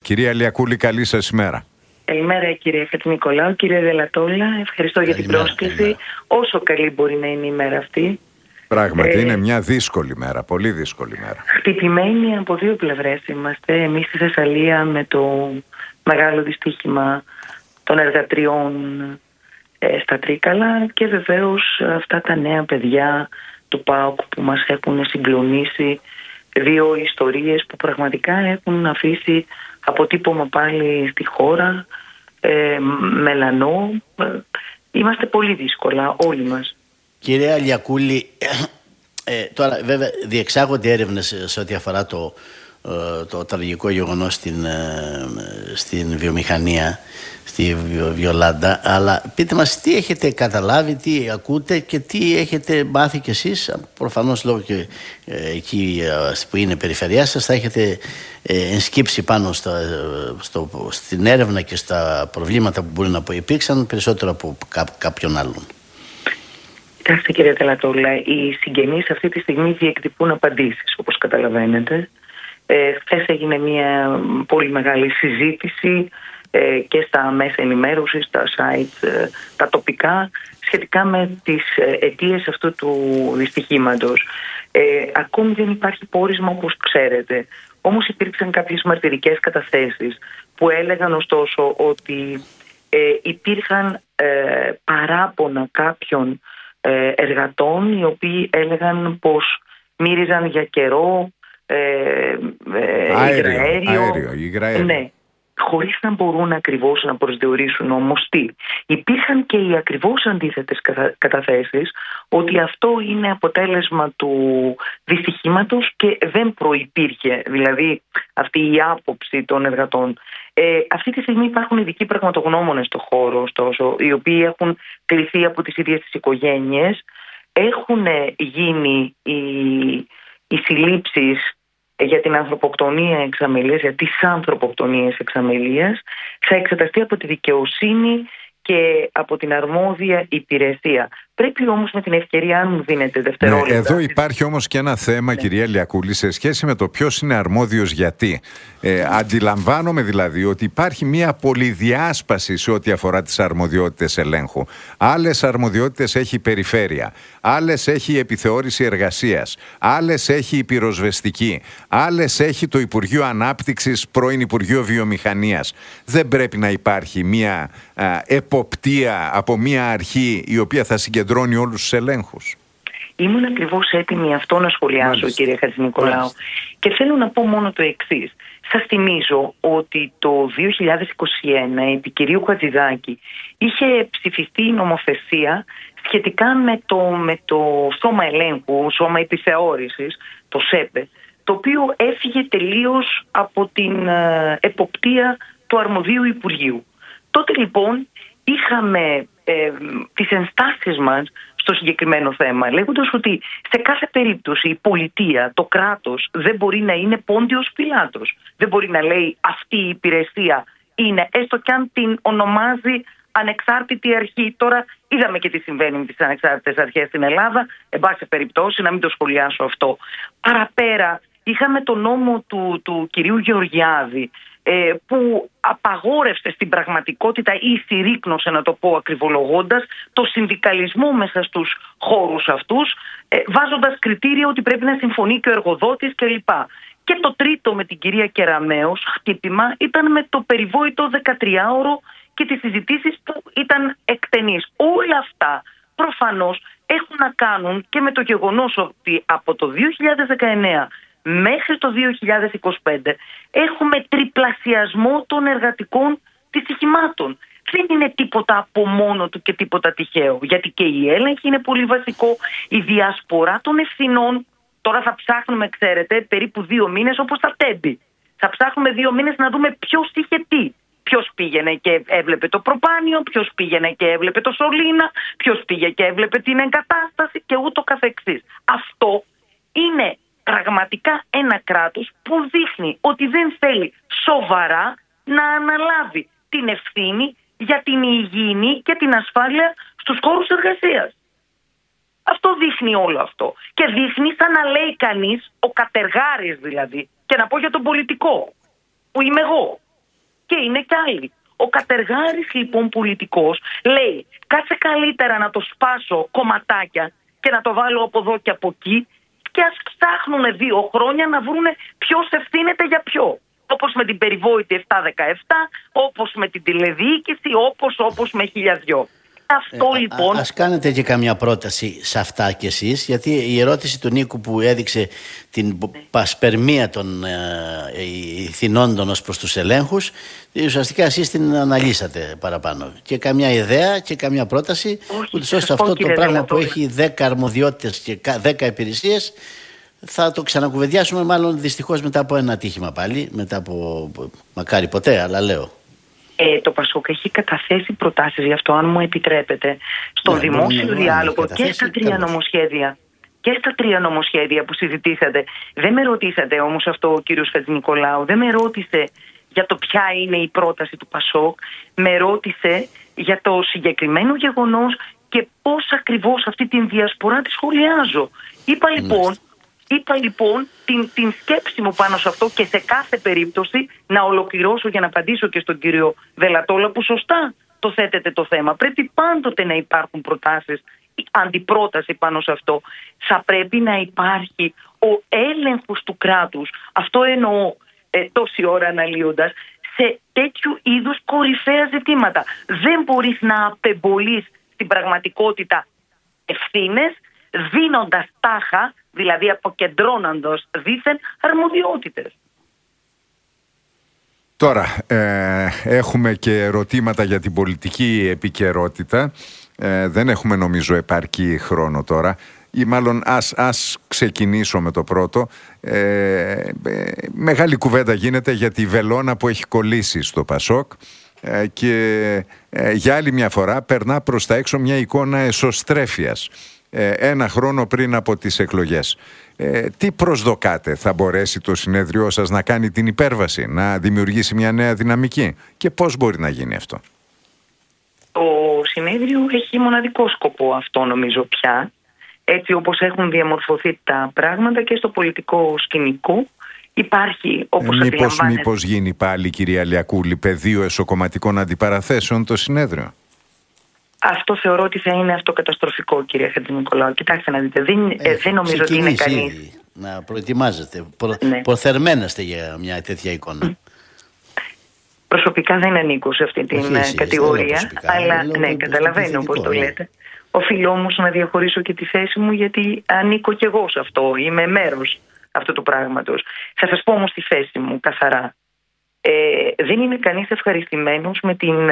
Κυρία Λιακούλη, καλή σας ημέρα. Καλημέρα κύριε Χατζηνικολάου, κύριε Δελατόλα, ευχαριστώ για την πρόσκληση. Όσο καλή μπορεί να είναι η μέρα αυτή. Πράγματι είναι μια δύσκολη μέρα, πολύ δύσκολη μέρα. Χτυπημένοι από δύο πλευρές είμαστε. Εμείς στη Θεσσαλία με το μεγάλο δυστύχημα των εργατριών στα Τρίκαλα και βεβαίως αυτά τα νέα παιδιά του ΠΑΟΚ που μας έχουν συγκλονίσει. Δύο ιστορίες που πραγματικά έχουν αφήσει αποτύπωμα πάλι στη χώρα, μελανό. Είμαστε πολύ δύσκολα όλοι μας. Κυρία Λιακούλη, τώρα βέβαια διεξάγονται έρευνες σε ό,τι αφορά το τραγικό γεγονός στην βιομηχανία, στη Βιολάντα, αλλά πείτε μας τι έχετε καταλάβει, τι ακούτε και τι έχετε μάθει κι εσείς, προφανώς λόγω και εκεί που είναι περιφερειά σας θα έχετε ενσκύψει πάνω στην έρευνα και στα προβλήματα που μπορεί να υπήρξαν περισσότερο από κάποιον άλλον. Κοιτάξτε κύριε Τελατόλα, οι συγγενείς αυτή τη στιγμή διεκδικούν απαντήσεις, όπως καταλαβαίνετε. Χθες έγινε μια πολύ μεγάλη συζήτηση και στα μέσα ενημέρωσης, στα site, τα τοπικά, σχετικά με τις αιτίες αυτού του δυστυχήματος. Ακόμη δεν υπάρχει πόρισμα, όπως ξέρετε. Όμως υπήρξαν κάποιες μαρτυρικές καταθέσεις που έλεγαν ωστόσο ότι υπήρχαν παράπονα κάποιων εργατών οι οποίοι έλεγαν πως μύριζαν για καιρό υγραέριο. Ναι, χωρίς να μπορούν ακριβώς να προσδιορίσουν όμως τι. Υπήρχαν και οι ακριβώς αντίθετες καταθέσεις ότι αυτό είναι αποτέλεσμα του δυστυχήματος και δεν προϋπήρχε, δηλαδή αυτή η άποψη των εργατών. Αυτή τη στιγμή υπάρχουν ειδικοί πραγματογνώμονες στο χώρο, ωστόσο, οι οποίοι έχουν κληθεί από τις ίδιες τις οικογένειες. Έχουν γίνει οι συλλήψεις για την ανθρωποκτονία εξαμελίας, για τις ανθρωποκτονίες εξαμελίας, θα εξεταστεί από τη δικαιοσύνη και από την αρμόδια υπηρεσία. Πρέπει όμως με την ευκαιρία, αν μου δίνετε δευτερόλεπτα... Εδώ υπάρχει όμως και ένα θέμα, κυρία Λιακούλη, σε σχέση με το ποιος είναι αρμόδιος γιατί. Αντιλαμβάνομαι δηλαδή ότι υπάρχει μια πολυδιάσπαση σε ό,τι αφορά τις αρμοδιότητες ελέγχου. Άλλες αρμοδιότητες έχει η περιφέρεια, άλλες έχει η επιθεώρηση εργασίας, άλλες έχει η πυροσβεστική, άλλες έχει το Υπουργείο Ανάπτυξης, πρώην Υπουργείο Βιομηχανίας. Δεν πρέπει να υπάρχει μια εποπτεία από μια αρχή η οποία θα συγκεντρώνει όλους τους ελέγχους? Ήμουν ακριβώς έτοιμη αυτό να σχολιάσω, κύριε Χατζηνικολάου. Και θέλω να πω μόνο το εξής. Σας θυμίζω ότι το 2021 επί κυρίου Χατζηδάκη είχε ψηφιστεί η νομοθεσία σχετικά με το σώμα ελέγχου, σώμα επιθεώρησης, το ΣΕΠΕ, το οποίο έφυγε τελείως από την εποπτεία του αρμοδίου Υπουργείου. Τότε λοιπόν είχαμε τις ενστάσεις μας στο συγκεκριμένο θέμα, λέγοντας ότι σε κάθε περίπτωση η πολιτεία, το κράτος δεν μπορεί να είναι Πόντιος Πιλάτος. Δεν μπορεί να λέει αυτή η υπηρεσία είναι, έστω κι αν την ονομάζει ανεξάρτητη αρχή. Τώρα είδαμε και τι συμβαίνει με τις ανεξάρτητες αρχές στην Ελλάδα, εν πάση περιπτώσει να μην το σχολιάσω αυτό. Παραπέρα είχαμε το νόμο του κυρίου Γεωργιάδη, που απαγόρευσε στην πραγματικότητα ή συρρίκνωσε, να το πω ακριβολογώντας, το συνδικαλισμό μέσα στους χώρους αυτούς, βάζοντας κριτήριο ότι πρέπει να συμφωνεί και ο εργοδότης κλπ. Και το τρίτο με την κυρία Κεραμέως χτύπημα ήταν με το περιβόητο 13ωρο και τις συζητήσεις που ήταν εκτενείς. Όλα αυτά προφανώς έχουν να κάνουν και με το γεγονός ότι από το 2019 μέχρι το 2025 έχουμε τριπλασιασμό των εργατικών δυστυχημάτων. Δεν είναι τίποτα από μόνο του και τίποτα τυχαίο, γιατί και η έλεγχη είναι πολύ βασικό, η διασπορά των ευθυνών. Τώρα θα ψάχνουμε, ξέρετε, περίπου 2 μήνες όπως τα τέμπη. Θα ψάχνουμε 2 μήνες να δούμε ποιος είχε τι. Ποιος πήγαινε και έβλεπε το προπάνιο, ποιος πήγαινε και έβλεπε το σωλήνα, ποιος πήγε και έβλεπε την εγκατάσταση και ούτω καθεξής. Αυτό είναι πραγματικά ένα κράτος που δείχνει ότι δεν θέλει σοβαρά να αναλάβει την ευθύνη για την υγιεινή και την ασφάλεια στους χώρους εργασίας. Αυτό δείχνει όλο αυτό. Και δείχνει σαν να λέει κανείς, ο κατεργάρης δηλαδή, και να πω για τον πολιτικό, που είμαι εγώ, και είναι κι άλλοι. Ο Κατεργάρης λοιπόν πολιτικός λέει κάτσε καλύτερα να το σπάσω κομματάκια και να το βάλω από εδώ και από εκεί και ας ψάχνουν 2 χρόνια να βρούνε ποιος ευθύνεται για ποιο. Όπως με την περιβόητη 7-17, όπως με την τηλεδιοίκηση, όπως με 1002. Αυτό λοιπόν... Ας κάνετε και καμιά πρόταση σε αυτά κι εσείς, γιατί η ερώτηση του Νίκου που έδειξε την πασπερμία των ηθινόντων ως προς τους ελέγχους, ουσιαστικά εσείς την αναλύσατε παραπάνω. Και καμιά ιδέα και καμιά πρόταση, ούτως ώστε αυτό το πράγμα που έχει 10 αρμοδιότητες και 10 υπηρεσίες, θα το ξανακουβεντιάσουμε μάλλον δυστυχώς μετά από ένα ατύχημα πάλι, μετά από μακάρι ποτέ, αλλά λέω. Το Πασόκ έχει καταθέσει προτάσεις γι' αυτό, αν μου επιτρέπετε, στον δημόσιο διάλογο και στα 3 νομοσχέδια. Και στα 3 νομοσχέδια που συζητήσατε. Δεν με ρωτήσατε όμως αυτό ο κύριος Χατζηνικολάου, δεν με ρώτησε για το ποια είναι η πρόταση του Πασόκ, με ρώτησε για το συγκεκριμένο γεγονός και πώς ακριβώς αυτή την διασπορά τη σχολιάζω. Είπα λοιπόν την σκέψη μου πάνω σε αυτό και σε κάθε περίπτωση να ολοκληρώσω για να απαντήσω και στον κύριο Δελατόλα που σωστά το θέτεται το θέμα. Πρέπει πάντοτε να υπάρχουν προτάσεις, αντιπρόταση πάνω σε αυτό. Θα πρέπει να υπάρχει ο έλεγχος του κράτους. Αυτό εννοώ τόση ώρα αναλύοντας σε τέτοιου είδους κορυφαία ζητήματα. Δεν μπορείς να απεμπολείς στην πραγματικότητα ευθύνες δίνοντας τάχα, δηλαδή αποκεντρώνοντας δήθεν αρμοδιότητες. Τώρα, έχουμε και ερωτήματα για την πολιτική επικαιρότητα. Δεν έχουμε νομίζω επαρκή χρόνο τώρα. Ή μάλλον ας ξεκινήσω με το πρώτο. Μεγάλη κουβέντα γίνεται για τη βελόνα που έχει κολλήσει στο Πασόκ και για άλλη μια φορά περνά προς τα έξω μια εικόνα εσωστρέφειας. 1 χρόνο πριν από τις εκλογές. Τι προσδοκάτε, θα μπορέσει το συνέδριό σας να κάνει την υπέρβαση, να δημιουργήσει μια νέα δυναμική και πώς μπορεί να γίνει αυτό? Το συνέδριο έχει μοναδικό σκοπό αυτό νομίζω πια, έτσι όπως έχουν διαμορφωθεί τα πράγματα και στο πολιτικό σκηνικό. Υπάρχει, όπως αντιλαμβάνεστε... Μήπως γίνει πάλι, κυρία Λιακούλη, πεδίο εσωκομματικών αντιπαραθέσεων το συνέδριο? Αυτό θεωρώ ότι θα είναι αυτοκαταστροφικό, κύριε Χατζηνικολάου. Κοιτάξτε να δείτε, δεν νομίζω ότι είναι κανείς. Να προετοιμάζεστε, προθερμαίνεστε για μια τέτοια εικόνα. Προσωπικά δεν ανήκω σε αυτή την κατηγορία, αλλά ναι, καταλαβαίνω πώς το λέτε. Οφείλω όμως να διαχωρίσω και τη θέση μου, γιατί ανήκω κι εγώ σε αυτό, είμαι μέρος αυτού του πράγματος. Θα σας πω όμως τη θέση μου καθαρά. Δεν είναι κανείς ευχαριστημένος με την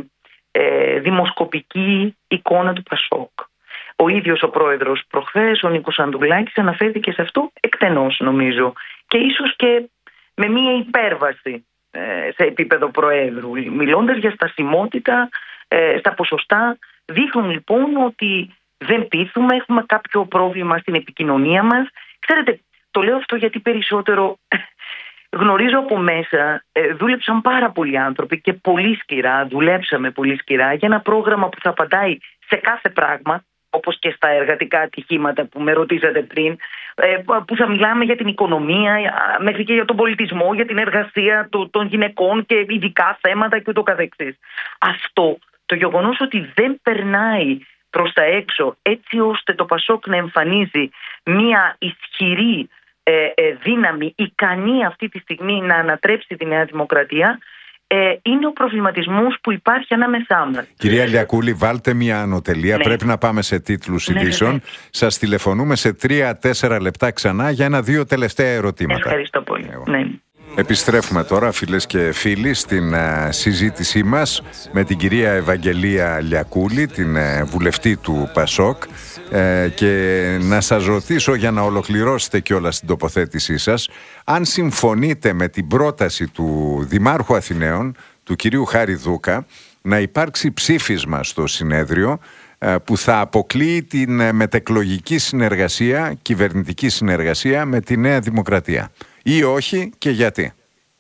δημοσκοπική εικόνα του Πασόκ. Ο ίδιος ο πρόεδρος προχθές, ο Νίκος Ανδρουλάκης, αναφέρθηκε σε αυτό εκτενώς νομίζω και ίσως και με μία υπέρβαση σε επίπεδο προέδρου, μιλώντας για στασιμότητα στα ποσοστά. Δείχνουν λοιπόν ότι δεν πείθουμε, έχουμε κάποιο πρόβλημα στην επικοινωνία μας. Ξέρετε, το λέω αυτό γιατί περισσότερο γνωρίζω από μέσα, δούλεψαν πάρα πολλοί άνθρωποι και πολύ σκληρά, δουλέψαμε πολύ σκληρά για ένα πρόγραμμα που θα απαντάει σε κάθε πράγμα, όπως και στα εργατικά ατυχήματα που με ρωτήσατε πριν, που θα μιλάμε για την οικονομία, μέχρι και για τον πολιτισμό, για την εργασία των γυναικών και ειδικά θέματα και ούτω καθεξής. Αυτό, το γεγονός ότι δεν περνάει προς τα έξω έτσι ώστε το Πασόκ να εμφανίζει μια ισχυρή δύναμη ικανή αυτή τη στιγμή να ανατρέψει τη Νέα Δημοκρατία, είναι ο προβληματισμός που υπάρχει ανάμεσά μας. Κυρία Λιακούλη, βάλτε μια ανωτελεία. Ναι. Πρέπει να πάμε σε τίτλους ειδήσεων. Ναι. Σας τηλεφωνούμε σε 3-4 λεπτά ξανά για 1-2 τελευταία ερωτήματα. Ευχαριστώ πολύ. Ναι. Επιστρέφουμε τώρα, φίλες και φίλοι, στην συζήτησή μας με την κυρία Ευαγγελία Λιακούλη, την βουλευτή του Πασόκ, και να σας ρωτήσω, για να ολοκληρώσετε κιόλας την τοποθέτησή σας, αν συμφωνείτε με την πρόταση του Δημάρχου Αθηναίων, του κυρίου Χάρη Δούκα, να υπάρξει ψήφισμα στο συνέδριο που θα αποκλείει την μετεκλογική συνεργασία, κυβερνητική συνεργασία με τη Νέα Δημοκρατία. Ή όχι, και γιατί?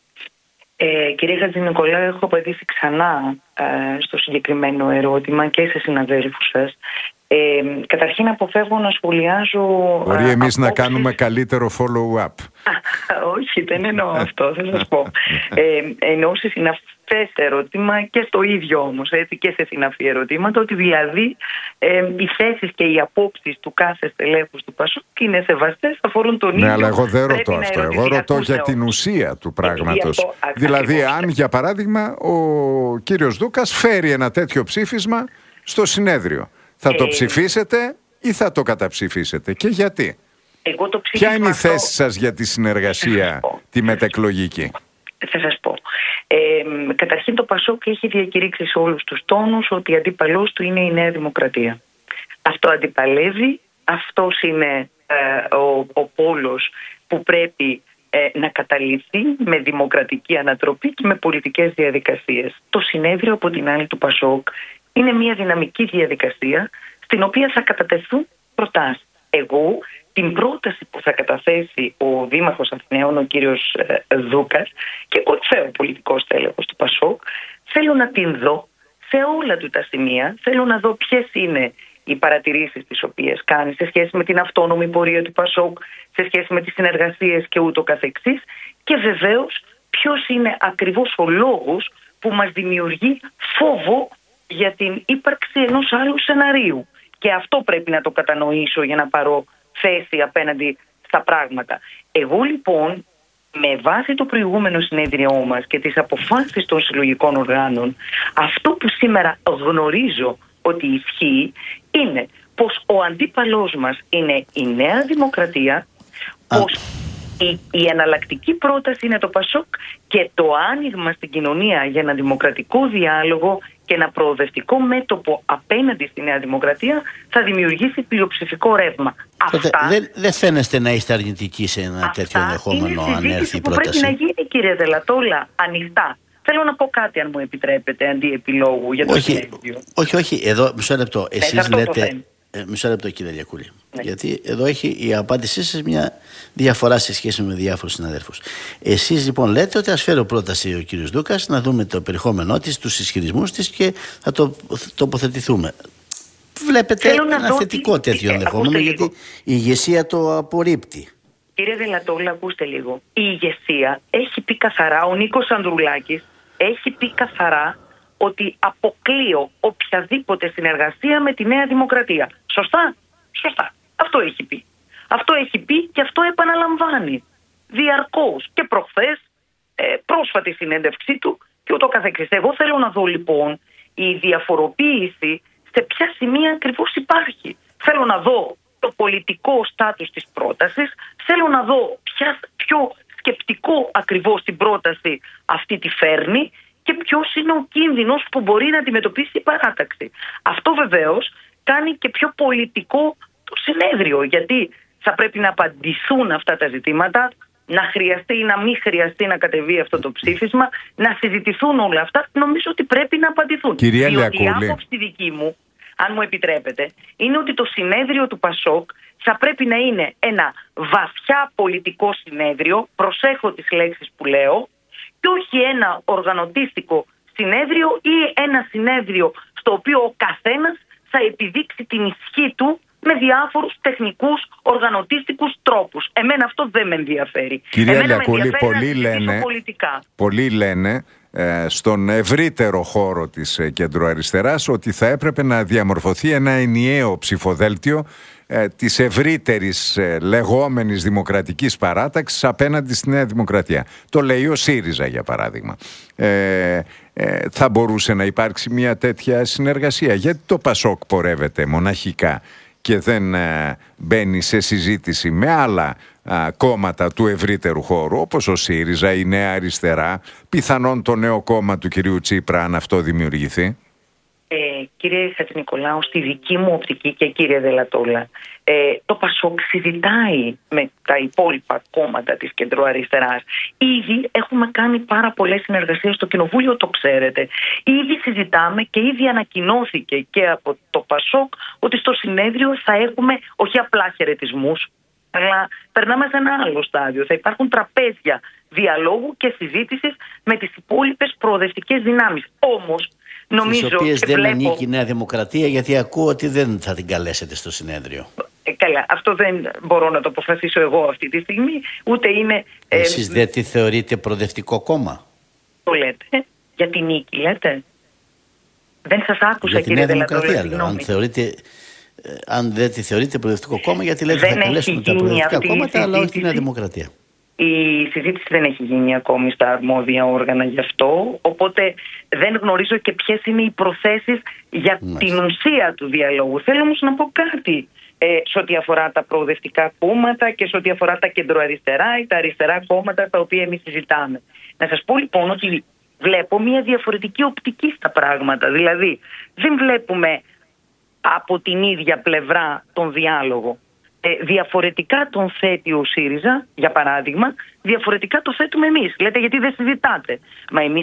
Κύριε Χατζηνικολάου, έχω απαντήσει ξανά στο συγκεκριμένο ερώτημα και σε συναδέλφους σας. Καταρχήν αποφεύγω να σχολιάζω. Μπορεί εμείς να κάνουμε καλύτερο follow-up. Όχι, δεν εννοώ αυτό, θα σας πω. Εννοώ σε συναφές ερώτημα και στο ίδιο όμως, έτσι, και σε συναφή ερωτήματα, ότι δηλαδή οι θέσεις και οι απόψεις του κάθε στελέχους του Πασόκ είναι σεβαστές, αφορούν τον ίδιο. Ναι, αλλά εγώ δεν ρωτώ αυτό. Εγώ ρωτώ για την ουσία του πράγματος. Δηλαδή, αν για παράδειγμα ο κύριος Δούκας φέρει ένα τέτοιο ψήφισμα στο συνέδριο, θα το ψηφίσετε ή θα το καταψηφίσετε και γιατί? Ποια είναι η θέση σας για τη συνεργασία, τη μετεκλογική? Θα σας πω. Καταρχήν το Πασόκ έχει διακηρύξει σε όλους τους τόνους ότι αντίπαλός του είναι η Νέα Δημοκρατία. Αυτό αντιπαλεύει, αυτός είναι ο πόλος που πρέπει να καταληφθεί με δημοκρατική ανατροπή και με πολιτικές διαδικασίες. Το συνέδριο από την άλλη του Πασόκ είναι μια δυναμική διαδικασία στην οποία θα κατατεθούν προτάσεις. Εγώ την πρόταση που θα καταθέσει ο Δήμαρχος Αθηναίων, ο κύριος Δούκας, και κορυφαίο πολιτικός τέλεχος του Πασόκ, θέλω να την δω σε όλα του τα σημεία. Θέλω να δω ποιες είναι οι παρατηρήσεις τις οποίες κάνει σε σχέση με την αυτόνομη πορεία του Πασόκ, σε σχέση με τις συνεργασίες και ούτω καθεξής, και βεβαίως ποιος είναι ακριβώς ο λόγος που μας δημιουργεί φόβο για την ύπαρξη ενός άλλου σεναρίου. Και αυτό πρέπει να το κατανοήσω για να πάρω θέση απέναντι στα πράγματα. Εγώ λοιπόν, με βάση το προηγούμενο συνέδριό μας και τις αποφάσεις των συλλογικών οργάνων, αυτό που σήμερα γνωρίζω ότι ισχύει είναι πως ο αντίπαλός μας είναι η Νέα Δημοκρατία, πως η εναλλακτική πρόταση είναι το Πασόκ και το άνοιγμα στην κοινωνία για ένα δημοκρατικό διάλογο και ένα προοδευτικό μέτωπο απέναντι στη Νέα Δημοκρατία θα δημιουργήσει πλειοψηφικό ρεύμα. Δεν φαίνεστε να είστε αρνητικοί σε ένα τέτοιο ενδεχόμενο αν έρθει η πρόταση? Πρέπει να γίνει, κύριε Δελατόλα, ανοιχτά. Θέλω να πω κάτι, αν μου επιτρέπετε, αντί επιλόγου για το συνέδριο. Όχι, εδώ μισό λεπτό. Εσείς λέτε. Μισό λεπτό, κύριε Λιακούλη. Ναι. Γιατί εδώ έχει η απάντησή σας μια διαφορά σε σχέση με διάφορους συναδέλφους. Εσείς λοιπόν λέτε ότι ας φέρω πρόταση ο κύριος Δούκας, να δούμε το περιεχόμενό της, τους ισχυρισμούς της και θα το τοποθετηθούμε. Βλέπετε ένα θετικό τέτοιο ενδεχόμενο, γιατί η ηγεσία το απορρίπτει. Κύριε Δελατόλα, ακούστε λίγο. Η ηγεσία έχει πει καθαρά, ο Νίκος Ανδρουλάκης έχει πει καθαρά ότι αποκλείω οποιαδήποτε συνεργασία με τη Νέα Δημοκρατία. Σωστά? Σωστά. Αυτό έχει πει. Αυτό έχει πει και αυτό επαναλαμβάνει διαρκώς και προχθές, πρόσφατη συνέντευξή του και ούτω καθεξής. Εγώ θέλω να δω λοιπόν η διαφοροποίηση σε ποια σημεία ακριβώς υπάρχει. Θέλω να δω το πολιτικό στάτους της πρότασης, θέλω να δω ποιο σκεπτικό ακριβώς την πρόταση αυτή τη φέρνει και ποιος είναι ο κίνδυνος που μπορεί να αντιμετωπίσει η παράταξη. Αυτό βεβαίως κάνει και πιο πολιτικό το συνέδριο, γιατί θα πρέπει να απαντηθούν αυτά τα ζητήματα, να χρειαστεί ή να μην χρειαστεί να κατεβεί αυτό το ψήφισμα, να συζητηθούν όλα αυτά. Νομίζω ότι πρέπει να απαντηθούν. Κυρία Διότι η άποψη δική μου, αν μου επιτρέπετε, είναι ότι το συνέδριο του Πασόκ θα πρέπει να είναι ένα βαθιά πολιτικό συνέδριο, προσέχω τις λέξεις που λέω, και όχι ένα οργανωτίστικο συνέδριο ή ένα συνέδριο στο οποίο ο καθένας θα επιδείξει την ισχύ του με διάφορους τεχνικούς οργανωτίστικους τρόπους. Εμένα αυτό δεν με ενδιαφέρει. Κυρία Λιακούλη, πολλοί λένε στον ευρύτερο χώρο της κεντροαριστεράς ότι θα έπρεπε να διαμορφωθεί ένα ενιαίο ψηφοδέλτιο της ευρύτερης λεγόμενης δημοκρατικής παράταξης απέναντι στη Νέα Δημοκρατία. Το λέει ο ΣΥΡΙΖΑ, για παράδειγμα. Θα μπορούσε να υπάρξει μια τέτοια συνεργασία? Γιατί το Πασόκ πορεύεται μοναχικά και δεν μπαίνει σε συζήτηση με άλλα κόμματα του ευρύτερου χώρου, όπως ο ΣΥΡΙΖΑ, η Νέα Αριστερά, πιθανόν το νέο κόμμα του κυρίου Τσίπρα, αν αυτό δημιουργηθεί? Κύριε Χατζηνικολάου, στη δική μου οπτική και κύριε Δελατόλα, το Πασόκ συζητάει με τα υπόλοιπα κόμματα της κεντροαριστεράς. Ήδη έχουμε κάνει πάρα πολλές συνεργασίες στο Κοινοβούλιο, το ξέρετε. Ήδη συζητάμε και ήδη ανακοινώθηκε και από το Πασόκ ότι στο συνέδριο θα έχουμε όχι απλά χαιρετισμούς, αλλά περνάμε σε ένα άλλο στάδιο. Θα υπάρχουν τραπέζια διαλόγου και συζήτησης με τις υπόλοιπες προοδευτικές δυνάμεις. Όμως, Νομίζω, στις οποίες δεν βλέπω... ανήκει η Νέα Δημοκρατία, γιατί ακούω ότι δεν θα την καλέσετε στο συνέδριο. Καλά, αυτό δεν μπορώ να το αποφασίσω εγώ αυτή τη στιγμή, ούτε είναι... Εσείς δεν τη θεωρείτε προοδευτικό κόμμα? Το λέτε, για την νίκη λέτε. Δεν σας άκουσα, κύριε Δελατόλα, συγγνώμη. Αν δεν τη θεωρείτε προοδευτικό κόμμα, γιατί λέτε θα καλέσουμε τα προοδευτικά κόμματα, αλλά όχι τη Νέα Δημοκρατία. Η συζήτηση δεν έχει γίνει ακόμη στα αρμόδια όργανα γι' αυτό, οπότε δεν γνωρίζω και ποιες είναι οι προθέσεις για την ουσία του διαλόγου. Θέλω όμως να πω κάτι σε ό,τι αφορά τα προοδευτικά κόμματα και σε ό,τι αφορά τα κεντροαριστερά ή τα αριστερά κόμματα τα οποία εμείς συζητάμε. Να σας πω λοιπόν ότι βλέπω μια διαφορετική οπτική στα πράγματα. Δηλαδή δεν βλέπουμε από την ίδια πλευρά τον διάλογο. Διαφορετικά τον θέτει ο ΣΥΡΙΖΑ, για παράδειγμα, διαφορετικά το θέτουμε εμείς. Λέτε γιατί δεν συζητάτε? Μα εμείς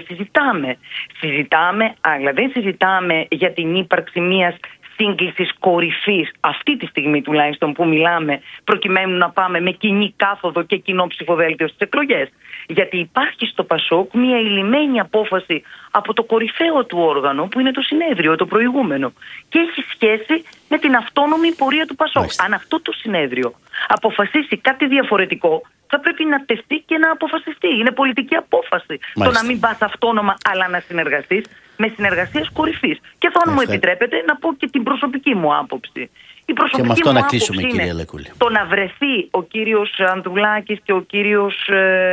συζητάμε, αλλά δεν συζητάμε για την ύπαρξη μιας σύγκλησης κορυφής, αυτή τη στιγμή τουλάχιστον που μιλάμε, προκειμένου να πάμε με κοινή κάθοδο και κοινό ψηφοδέλτιο στις εκλογές. Γιατί υπάρχει στο ΠΑΣΟΚ μια ηλυμένη απόφαση από το κορυφαίο του όργανο, που είναι το συνέδριο, το προηγούμενο, και έχει σχέση με την αυτόνομη πορεία του ΠΑΣΟΚ. Αν αυτό το συνέδριο αποφασίσει κάτι διαφορετικό, θα πρέπει να τεθεί και να αποφασιστεί. Είναι πολιτική απόφαση. Το να μην πας αυτόνομα, αλλά να συνεργαστείς με συνεργασίες κορυφής. Και θα μου επιτρέπετε να πω και την προσωπική μου άποψη. Η προσωπική μου άποψη είναι το να βρεθεί ο κύριος Ανδρουλάκης και ο κύριος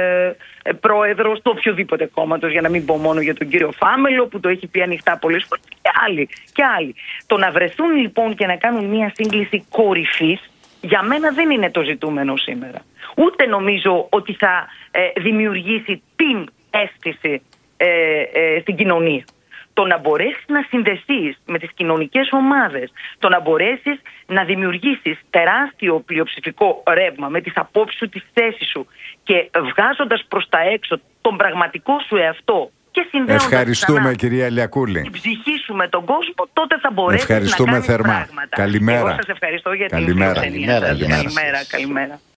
πρόεδρος του οποιοδήποτε κόμματος, για να μην πω μόνο για τον κύριο Φάμελο που το έχει πει ανοιχτά πολλές φορές, και άλλοι. Το να βρεθούν λοιπόν και να κάνουν μια σύγκληση κορυφής, για μένα δεν είναι το ζητούμενο σήμερα. Ούτε νομίζω ότι θα δημιουργήσει την αίσθηση στην κοινωνία. Το να μπορέσεις να συνδεθείς με τις κοινωνικές ομάδες, το να μπορέσεις να δημιουργήσεις τεράστιο πλειοψηφικό ρεύμα με τις απόψεις σου, τις θέσεις σου και βγάζοντας προς τα έξω τον πραγματικό σου εαυτό και συνδέοντας ευχαριστούμε, κυρία Λιακούλη, την ψυχή σου με τον κόσμο, τότε θα μπορέσεις να κάνεις θερμά. πράγματα. Καλημέρα. Εγώ σας ευχαριστώ για την Καλημέρα. φιλοξενία σας. Καλημέρα.